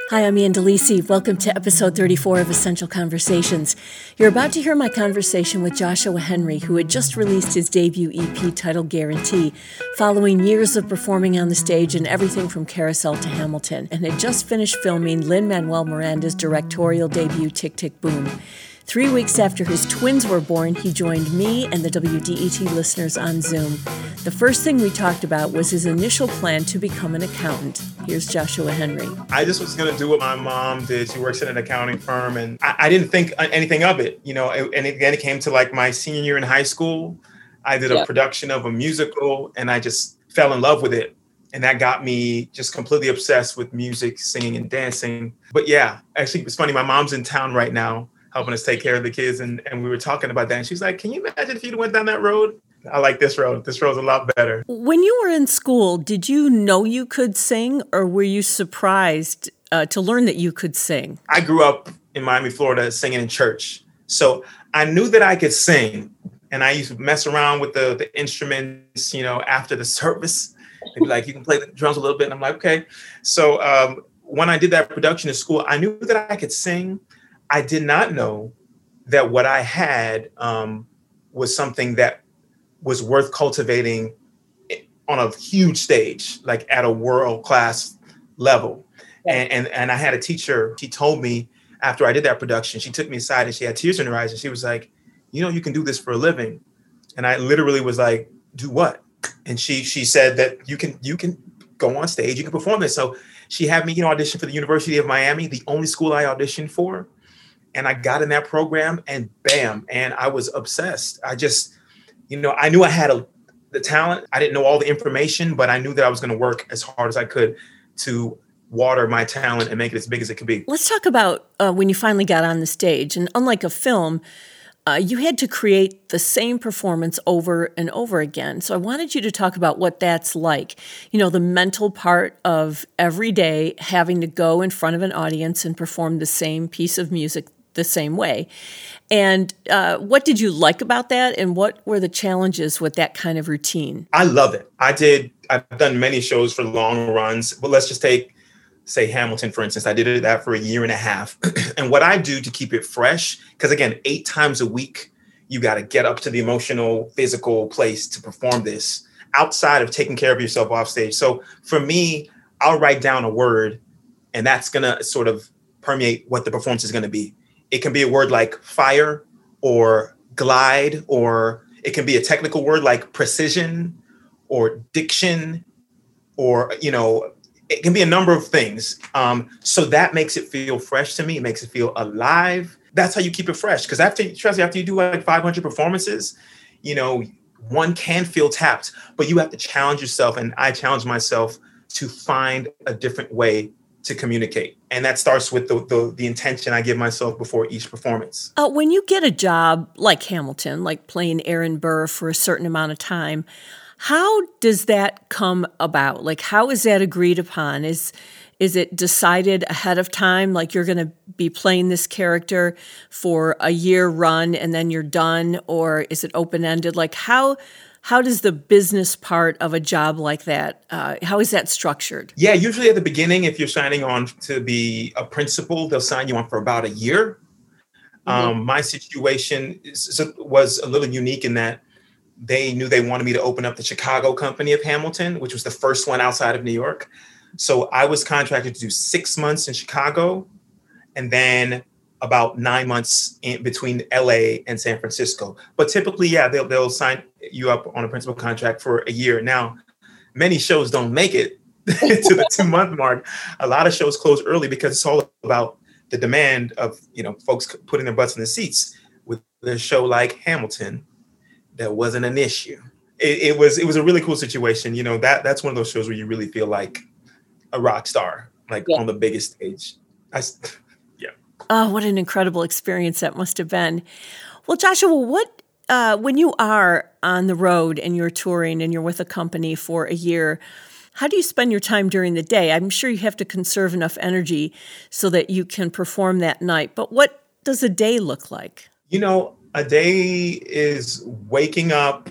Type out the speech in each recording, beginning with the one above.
Hi, I'm Ian DeLisi. Welcome to episode 34 of Essential Conversations. You're about to hear my conversation with Joshua Henry, who had just released his debut EP titled Guarantee, following years of performing on the stage in everything from Carousel to Hamilton, and had just finished filming Lin-Manuel Miranda's directorial debut Tick, Tick, Boom. 3 weeks after his twins were born, he joined me and the WDET listeners on Zoom. The first thing we talked about was his initial plan to become an accountant. Here's Joshua Henry. I just was going to do what my mom did. She works at an accounting firm, and I didn't think anything of it, and then it came to like my senior year in high school. I did a production of a musical, and I just fell in love with it. And that got me just completely obsessed with music, singing, and dancing. But yeah, actually, it's funny. My mom's in town right now, helping us take care of the kids. And we were talking about that. And she's like, can you imagine if you went down that road? I like this road. This road's a lot better. When you were in school, did you know you could sing, or were you surprised to learn that you could sing? I grew up in Miami, Florida, singing in church. So I knew that I could sing. And I used to mess around with the instruments, after the service. They'd be like, you can play the drums a little bit. And I'm like, okay. So when I did that production in school, I knew that I could sing. I did not know that what I had was something that was worth cultivating on a huge stage, like at a world-class level. And I had a teacher, she told me after I did that production, she took me aside and she had tears in her eyes and she was like, you can do this for a living. And I literally was like, do what? And she said that you can go on stage, you can perform this. So she had me, audition for the University of Miami, the only school I auditioned for. And I got in that program and bam, and I was obsessed. I just, I knew I had the talent. I didn't know all the information, but I knew that I was going to work as hard as I could to water my talent and make it as big as it could be. Let's talk about when you finally got on the stage. And unlike a film, you had to create the same performance over and over again. So I wanted you to talk about what that's like. The mental part of every day having to go in front of an audience and perform the same piece of music the same way. And what did you like about that? And what were the challenges with that kind of routine? I love it. I've done many shows for long runs, but let's just say Hamilton, for instance. I did that for a year and a half. And what I do to keep it fresh, because again, 8 times a week, you got to get up to the emotional, physical place to perform this outside of taking care of yourself off stage. So for me, I'll write down a word and that's going to sort of permeate what the performance is going to be. It can be a word like fire or glide, or it can be a technical word like precision or diction, or, it can be a number of things. So that makes it feel fresh to me. It makes it feel alive. That's how you keep it fresh. Because after you do like 500 performances, one can feel tapped, but you have to challenge yourself. And I challenge myself to find a different way to communicate. And that starts with the intention I give myself before each performance. When you get a job like Hamilton, like playing Aaron Burr for a certain amount of time, how does that come about? Like, how is that agreed upon? Is it decided ahead of time, like you're going to be playing this character for a year run and then you're done? Or is it open-ended? Like, how does the business part of a job like that, how is that structured? Yeah, usually at the beginning, if you're signing on to be a principal, they'll sign you on for about a year. Mm-hmm. My situation was a little unique in that they knew they wanted me to open up the Chicago company of Hamilton, which was the first one outside of New York. So I was contracted to do 6 months in Chicago and then about 9 months in between LA and San Francisco. But typically, they'll sign you up on a principal contract for a year. Now, many shows don't make it to the 2-month mark. A lot of shows close early because it's all about the demand of, folks putting their butts in the seats. With a show like Hamilton, that wasn't an issue. It was a really cool situation. That's one of those shows where you really feel like a rock star, on the biggest stage. Oh, what an incredible experience that must have been. Well, Joshua, when you are on the road and you're touring and you're with a company for a year, how do you spend your time during the day? I'm sure you have to conserve enough energy so that you can perform that night. But what does a day look like? A day is waking up,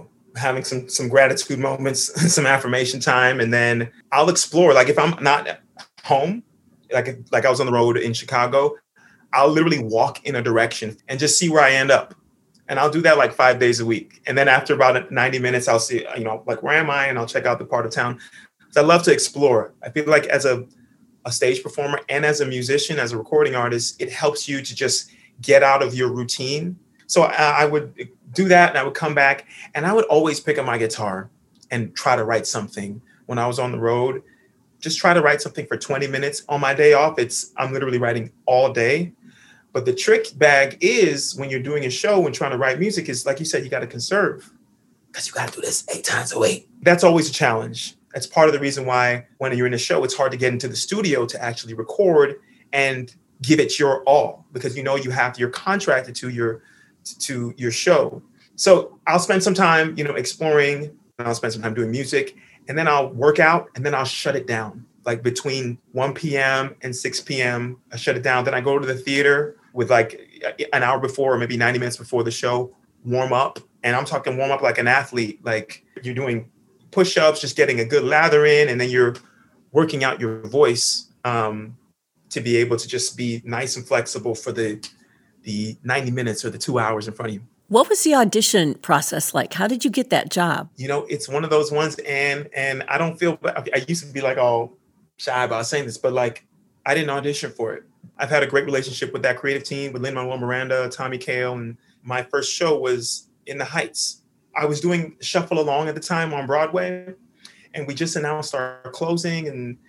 having some gratitude moments, some affirmation time, and then I'll explore. Like if I'm not home, like I was on the road in Chicago, I'll literally walk in a direction and just see where I end up. And I'll do that like 5 days a week. And then after about 90 minutes, I'll see, like, where am I? And I'll check out the part of town. So I love to explore. I feel like as a stage performer and as a musician, as a recording artist, it helps you to just get out of your routine. So I would do that, and I would come back, and I would always pick up my guitar and try to write something when I was on the road. Just try to write something for 20 minutes. On my day off, I'm literally writing all day. But the trick bag is when you're doing a show and trying to write music is, like you said, you got to conserve, because you got to do this 8 times a week. That's always a challenge. That's part of the reason why when you're in a show, it's hard to get into the studio to actually record and give it your all, because you're contracted to your show. So I'll spend some time, exploring, and I'll spend some time doing music, and then I'll work out, and then I'll shut it down. Like between 1 p.m. and 6 p.m., I shut it down. Then I go to the theater with like an hour before, or maybe 90 minutes before the show, warm up. And I'm talking warm up like an athlete, like you're doing push-ups, just getting a good lather in, and then you're working out your voice to be able to just be nice and flexible for the 90 minutes or the 2 hours in front of you. What was the audition process like? How did you get that job? It's one of those ones, and I don't feel, I used to be like all shy about saying this, but like I didn't audition for it. I've had a great relationship with that creative team, with Lin-Manuel Miranda, Tommy Kail, and my first show was in the Heights. I was doing Shuffle Along at the time on Broadway, and we just announced our closing, and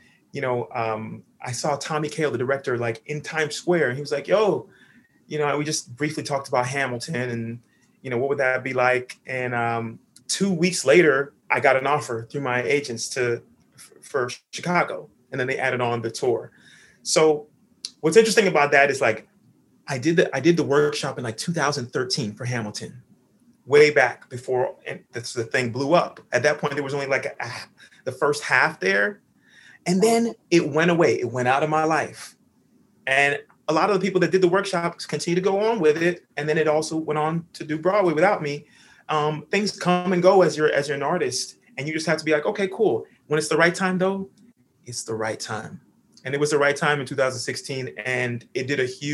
I saw Tommy Kail, the director, like in Times Square, and he was like, "Yo, we just briefly talked about Hamilton, and what would that be like?" And 2 weeks later, I got an offer through my agents for Chicago, and then they added on the tour. So what's interesting about that is like I did the workshop in like 2013 for Hamilton, way back before the thing blew up. At that point, there was only like the first half there, and then it went away. It went out of my life, and a lot of the people that did the workshops continue to go on with it, and then it also went on to do Broadway without me. Things come and go as you're an artist, and you just have to be like, okay, cool. When it's the right time, though, it's the right time. And it was the right time in 2016, and it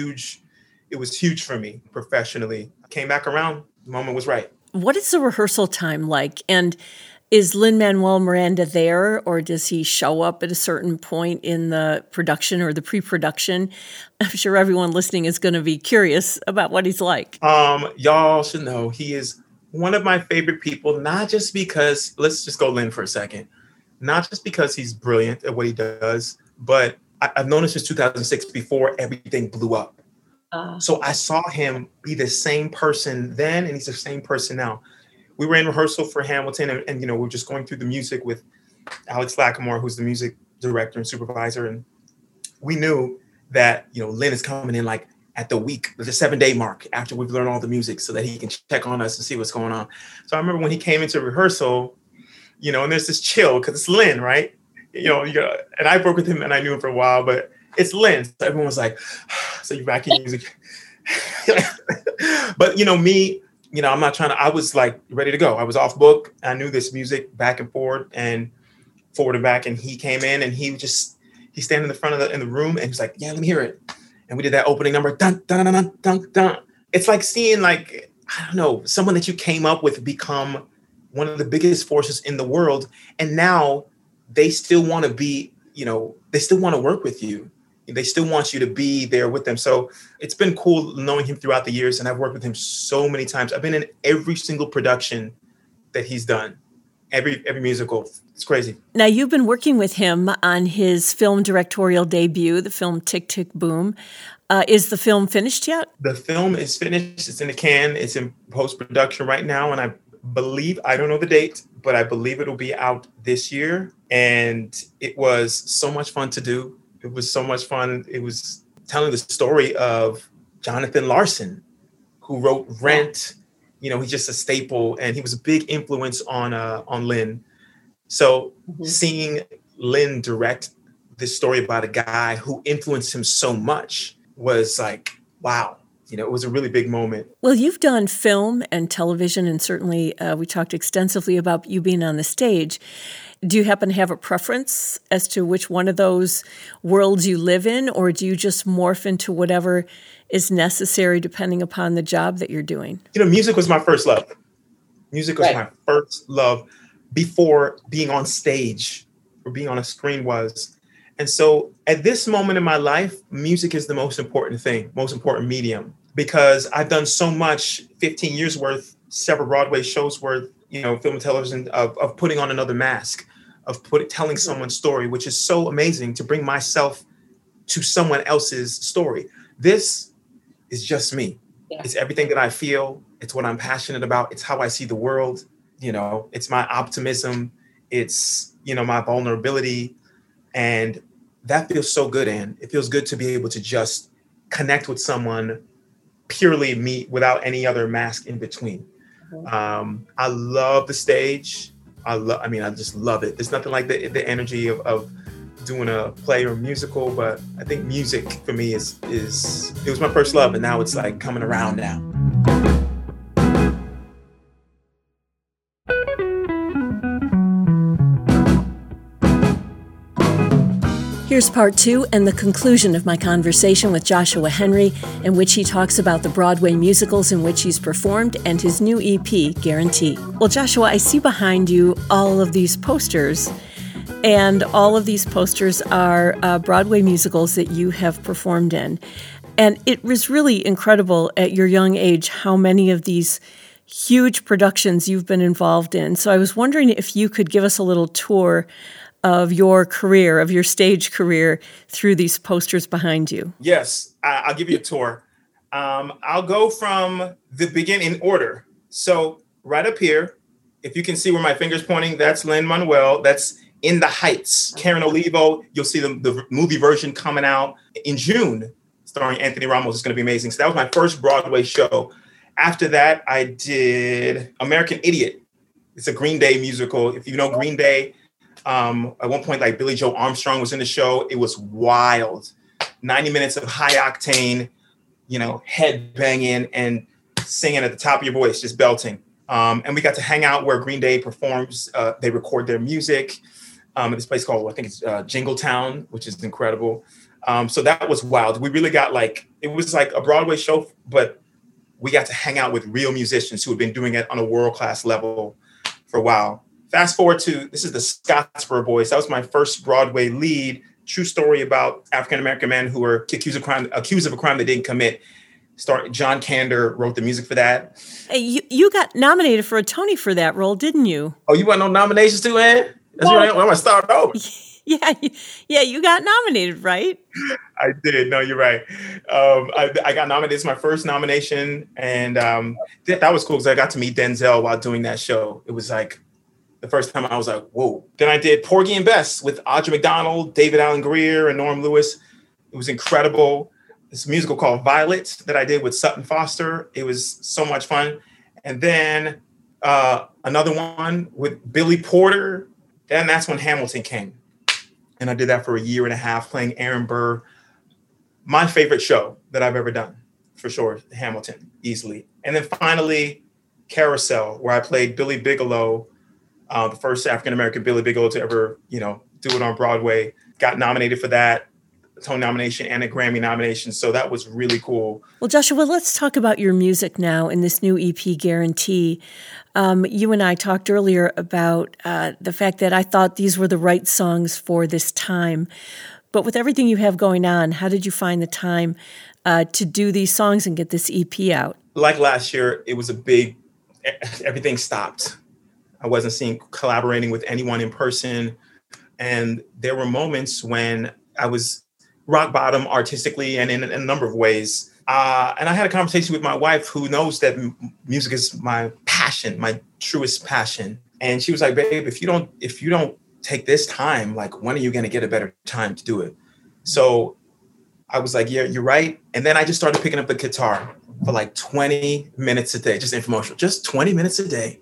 was huge for me professionally. I came back around, the moment was right. What is the rehearsal time like? And is Lin-Manuel Miranda there, or does he show up at a certain point in the production or the pre-production? I'm sure everyone listening is going to be curious about what he's like. Y'all should know he is one of my favorite people, not just because, let's just go Lin for a second, not just because he's brilliant at what he does, but I've known him since 2006, before everything blew up. So I saw him be the same person then, and he's the same person now. We were in rehearsal for Hamilton, and we were just going through the music with Alex Lacamoire, who's the music director and supervisor. And we knew that, Lin is coming in like at the 7-day mark after we've learned all the music, so that he can check on us and see what's going on. So I remember when he came into rehearsal, and there's this chill because it's Lin, right? And I broke with him, and I knew him for a while, but it's Lin. So everyone was like, so you're back in music. But, me, I'm not trying to, I was like ready to go. I was off book. I knew this music back and forward and back. And he came in, and he's standing in the front in the room, and he's like, yeah, let me hear it. And we did that opening number. Dun, dun, dun, dun, dun, dun. It's like seeing like, I don't know, someone that you came up with become one of the biggest forces in the world. And now they still want to be, they still want to work with you. They still want you to be there with them. So it's been cool knowing him throughout the years. And I've worked with him so many times. I've been in every single production that he's done, every musical. It's crazy. Now, you've been working with him on his film directorial debut, the film Tick, Tick, Boom. Is the film finished yet? The film is finished. It's in the can. It's in post-production right now. And I don't know the date, but I believe it'll be out this year. And it was so much fun to do. It was so much fun. It was telling the story of Jonathan Larson, who wrote Rent. He's just a staple, and he was a big influence on Lin. So seeing Lin direct this story about a guy who influenced him so much was like, wow. It was a really big moment. Well, you've done film and television, and certainly we talked extensively about you being on the stage. Do you happen to have a preference as to which one of those worlds you live in, or do you just morph into whatever is necessary depending upon the job that you're doing? Music was my first love. Music was my first love before being on stage or being on a screen was. And so at this moment in my life, music is the most important thing, most important medium, because I've done so much, 15 years worth, several Broadway shows worth, film and television, of putting on another mask, of telling someone's story, which is so amazing to bring myself to someone else's story. This is just me. Yeah. It's everything that I feel. It's what I'm passionate about. It's how I see the world. It's my optimism. It's, my vulnerability. And that feels so good, Ann. It feels good to be able to just connect with someone, purely me, without any other mask in between. I love the stage. I just love it. There's nothing like the energy of doing a play or musical, but I think music for me it was my first love, and now it's like coming around now. Here's part 2 and the conclusion of my conversation with Joshua Henry, in which he talks about the Broadway musicals in which he's performed and his new EP, Guarantee. Well, Joshua, I see behind you all of these posters, and all of these posters are Broadway musicals that you have performed in. And it was really incredible at your young age how many of these huge productions you've been involved in. So I was wondering if you could give us a little tour of your career, of your stage career, through these posters behind you. Yes, I'll give you a tour. I'll go from the beginning in order. So right up here, if you can see where my finger's pointing, that's Lin-Manuel. That's In the Heights. Karen Olivo, you'll see the movie version coming out in June, starring Anthony Ramos. It's going to be amazing. So that was my first Broadway show. After that, I did American Idiot. It's a Green Day musical. If you know Green Day, at one point, like Billy Joe Armstrong was in the show. It was wild. 90 minutes of high octane, head banging and singing at the top of your voice, just belting. And we got to hang out where Green Day performs. They record their music at this place called, I think it's Jingletown, which is incredible. So that was wild. We really got it was like a Broadway show, but we got to hang out with real musicians who had been doing it on a world-class level for a while. Fast forward to, this is the Scottsboro Boys. That was my first Broadway lead. True story about African-American men who were accused of a crime they didn't commit. John Kander wrote the music for that. Hey, you got nominated for a Tony for that role, didn't you? Oh, you want no nominations too, Ann? That's right. I'm going to start over. Yeah, you got nominated, right? I did. No, you're right. I got nominated. It's my first nomination. And that was cool because I got to meet Denzel while doing that show. It was like, the first time I was like, whoa. Then I did Porgy and Bess with Audra McDonald, David Allen Greer, and Norm Lewis. It was incredible. This musical called Violet that I did with Sutton Foster. It was so much fun. And then another one with Billy Porter. Then that's when Hamilton came. And I did that for a year and a half, playing Aaron Burr. My favorite show that I've ever done, for sure, Hamilton, easily. And then finally, Carousel, where I played Billy Bigelow, the first African-American Billy Bigelow to ever, do it on Broadway. Got nominated for that, a Tony nomination and a Grammy nomination. So that was really cool. Well, Joshua, let's talk about your music now in this new EP, Guarantee. You and I talked earlier about the fact that I thought these were the right songs for this time. But with everything you have going on, how did you find the time to do these songs and get this EP out? Like last year, it was everything stopped. I wasn't collaborating with anyone in person. And there were moments when I was rock bottom artistically and in a number of ways. And I had a conversation with my wife, who knows that music is my passion, my truest passion. And she was like, babe, if you don't take this time, when are you going to get a better time to do it? So I was like, yeah, you're right. And then I just started picking up the guitar for 20 minutes a day, just infomercial, just 20 minutes a day.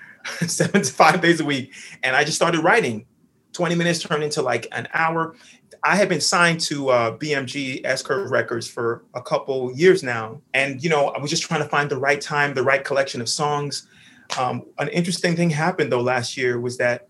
7 to 5 days a week. And I just started writing. 20 minutes turned into an hour. I had been signed to BMG S-Curve Records for a couple years now. And, I was just trying to find the right time, the right collection of songs. An interesting thing happened though last year was that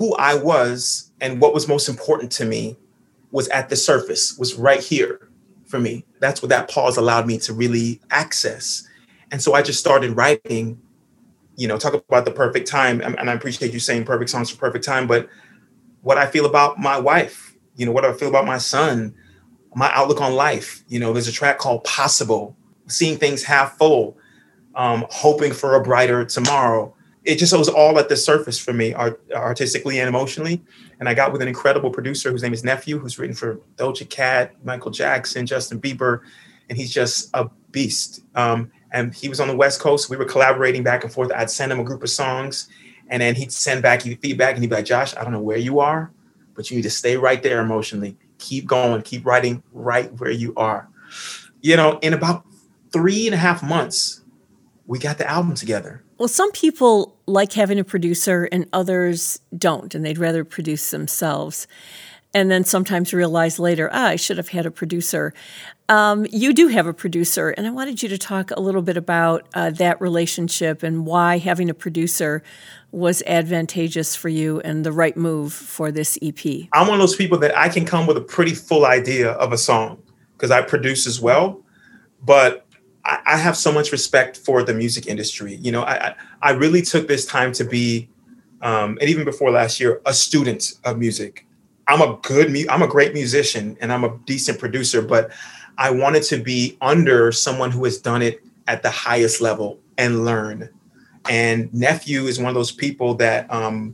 who I was and what was most important to me was at the surface, was right here for me. That's what that pause allowed me to really access. And so I just started writing, talk about the perfect time. And I appreciate you saying perfect songs for perfect time, but what I feel about my wife, what I feel about my son, my outlook on life. There's a track called Possible, seeing things half full, hoping for a brighter tomorrow. It just was all at the surface for me, artistically and emotionally. And I got with an incredible producer whose name is Nephew, who's written for Doja Cat, Michael Jackson, Justin Bieber, and he's just a beast. And he was on the West Coast. We were collaborating back and forth. I'd send him a group of songs, and then he'd send back feedback, and he'd be like, Josh, I don't know where you are, but you need to stay right there emotionally. Keep going, keep writing right where you are. In about 3.5 months, we got the album together. Well, some people like having a producer and others don't, and they'd rather produce themselves. And then sometimes realize later, I should have had a producer. You do have a producer, and I wanted you to talk a little bit about that relationship and why having a producer was advantageous for you and the right move for this EP. I'm one of those people that I can come with a pretty full idea of a song because I produce as well, but I have so much respect for the music industry. I really took this time to be, and even before last year, a student of music. I'm a great musician and I'm a decent producer, but I wanted to be under someone who has done it at the highest level and learn. And Nephew is one of those people that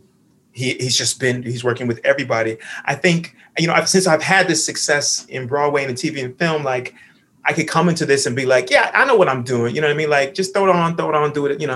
he's working with everybody. I think, since I've had this success in Broadway and in TV and film, like I could come into this and be like, yeah, I know what I'm doing. You know what I mean? Like just throw it on, do it,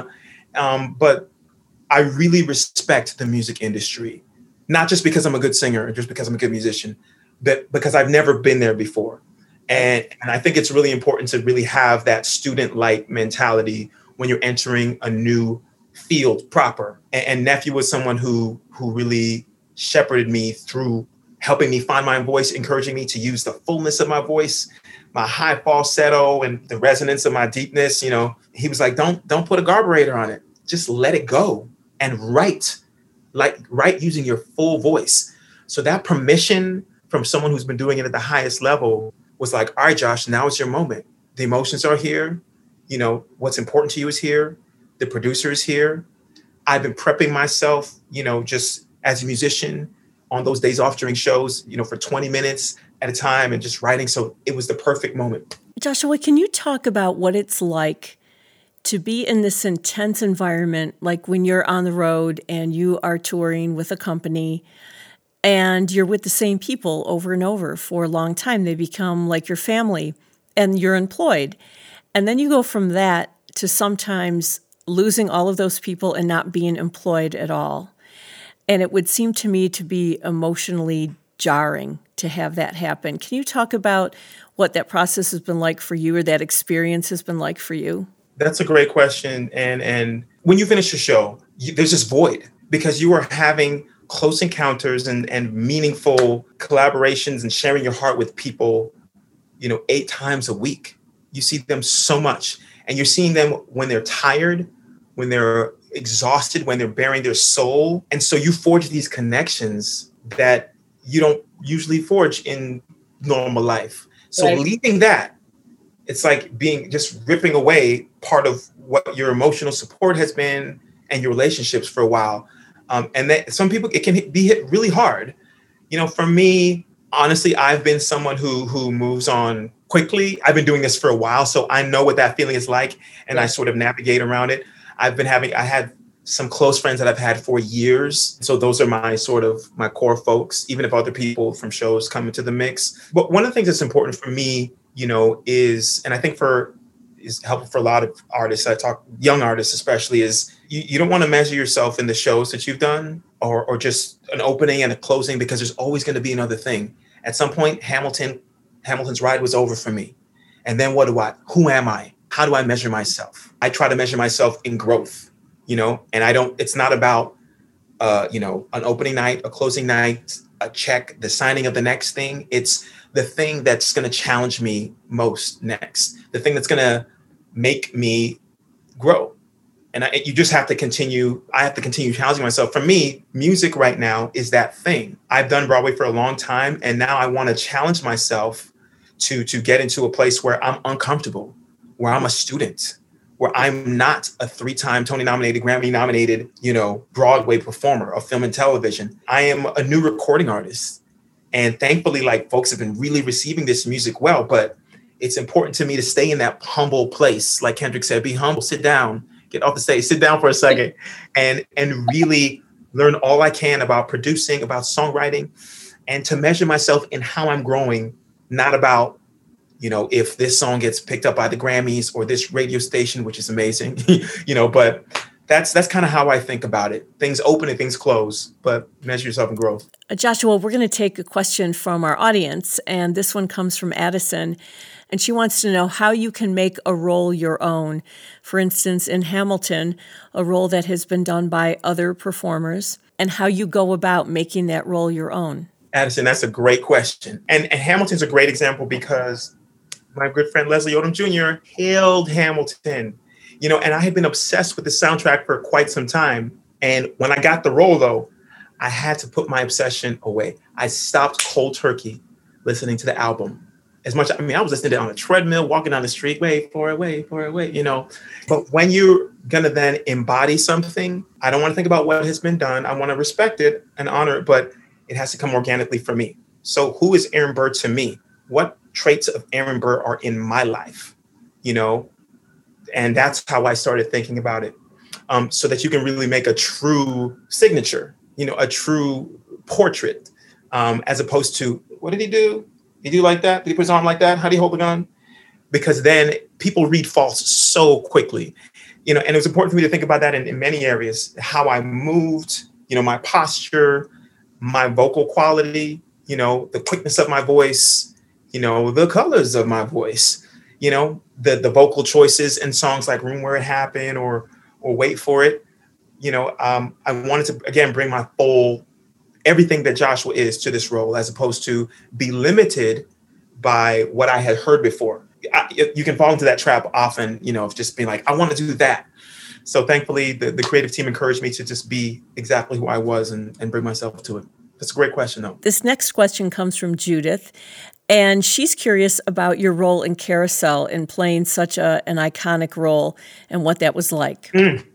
but I really respect the music industry. Not just because I'm a good singer or just because I'm a good musician, but because I've never been there before. And I think it's really important to really have that student-like mentality when you're entering a new field proper. And Nephew was someone who really shepherded me through helping me find my voice, encouraging me to use the fullness of my voice, my high falsetto and the resonance of my deepness. He was like, don't put a carburetor on it. Just let it go and write using your full voice. So that permission from someone who's been doing it at the highest level was like, all right, Josh, now it's your moment. The emotions are here. What's important to you is here. The producer is here. I've been prepping myself, just as a musician on those days off during shows, for 20 minutes at a time and just writing. So it was the perfect moment. Joshua, can you talk about what it's like to be in this intense environment, like when you're on the road and you are touring with a company and you're with the same people over and over for a long time? They become like your family and you're employed. And then you go from that to sometimes losing all of those people and not being employed at all. And it would seem to me to be emotionally jarring to have that happen. Can you talk about what that process has been like for you or that experience has been like for you? That's a great question. And when you finish a show, there's this void because you are having close encounters and meaningful collaborations and sharing your heart with people, 8 times a week. You see them so much and you're seeing them when they're tired, when they're exhausted, when they're bearing their soul. And so you forge these connections that you don't usually forge in normal life. So right. Leaving that, it's like just ripping away part of what your emotional support has been and your relationships for a while. And that some people, it can be hit really hard. For me, honestly, I've been someone who moves on quickly. I've been doing this for a while, so I know what that feeling is like, and I sort of navigate around it. I had some close friends that I've had for years. So those are my core folks, even if other people from shows come into the mix. But one of the things that's important for me, is, and I think is helpful for a lot of artists, young artists especially, is you don't want to measure yourself in the shows that you've done or just an opening and a closing, because there's always going to be another thing. At some point, Hamilton's ride was over for me. And then who am I? How do I measure myself? I try to measure myself in growth, and it's not about, an opening night, a closing night, a check, the signing of the next thing. It's the thing that's going to challenge me most next, the thing that's going to make me grow. And you just have to continue. I have to continue challenging myself. For me, music right now is that thing. I've done Broadway for a long time, and now I want to challenge myself to get into a place where I'm uncomfortable, where I'm a student, where I'm not a 3-time Tony nominated, Grammy nominated, Broadway performer of film and television. I am a new recording artist. And thankfully, like, folks have been really receiving this music well, but it's important to me to stay in that humble place. Like Kendrick said, be humble, sit down, get off the stage, sit down for a second, and really learn all I can about producing, about songwriting, and to measure myself in how I'm growing, not about, if this song gets picked up by the Grammys or this radio station, which is amazing, but that's kind of how I think about it. Things open and things close, but measure yourself in growth. Joshua, we're going to take a question from our audience, and this one comes from Addison, and she wants to know how you can make a role your own. For instance, in Hamilton, a role that has been done by other performers, and how you go about making that role your own. Addison, that's a great question. And Hamilton's a great example because my good friend Leslie Odom Jr. hailed Hamilton, and I had been obsessed with the soundtrack for quite some time. And when I got the role, though, I had to put my obsession away. I stopped cold turkey listening to the album. I was listening to it on a treadmill, walking down the street, wait for it, But when you're going to then embody something, I don't want to think about what has been done. I want to respect it and honor it, but it has to come organically from me. So who is Aaron Burr to me? What traits of Aaron Burr are in my life, And that's how I started thinking about it, so that you can really make a true signature, a true portrait, as opposed to, what did he do? Did he do like that? Did he put his arm like that? How do you hold the gun? Because then people read false so quickly, and it was important for me to think about that in many areas, how I moved, my posture, my vocal quality, the quickness of my voice, the colors of my voice, the vocal choices in songs like Room Where It Happened or Wait For It. I wanted to, again, bring my full, everything that Joshua is to this role, as opposed to be limited by what I had heard before. You can fall into that trap often, of just being like, I want to do that. So thankfully, the creative team encouraged me to just be exactly who I was and bring myself to it. That's a great question, though. This next question comes from Judith, and she's curious about your role in Carousel in playing such an iconic role and what that was like.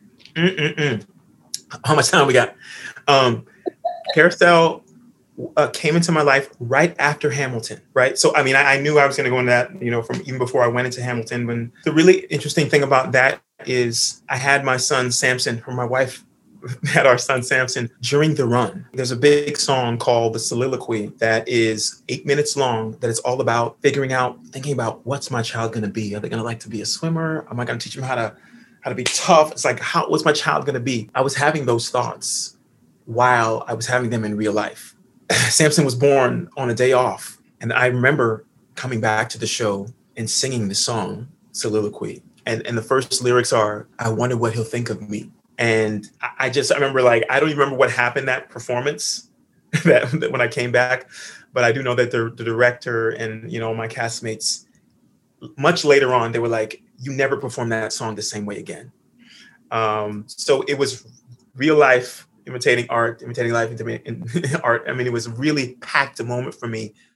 How much time we got? Carousel came into my life right after Hamilton, right? So, I knew I was going to go in that, from even before I went into Hamilton. When the really interesting thing about that is I had my son Samson, or my wife had our son Samson during the run. There's a big song called The Soliloquy that is 8 minutes long, that is all about thinking about what's my child going to be? Are they going to like to be a swimmer? Am I going to teach them how to be tough? It's like, what's my child going to be? I was having those thoughts while I was having them in real life. Samson was born on a day off. And I remember coming back to the show and singing the song Soliloquy. And the first lyrics are, I wonder what he'll think of me. And I remember, I don't even remember what happened that performance that when I came back, but I do know that the director and, my castmates, much later on, they were like, you never perform that song the same way again. So it was real life imitating art, imitating life, imitating art. It was a really packed a moment for me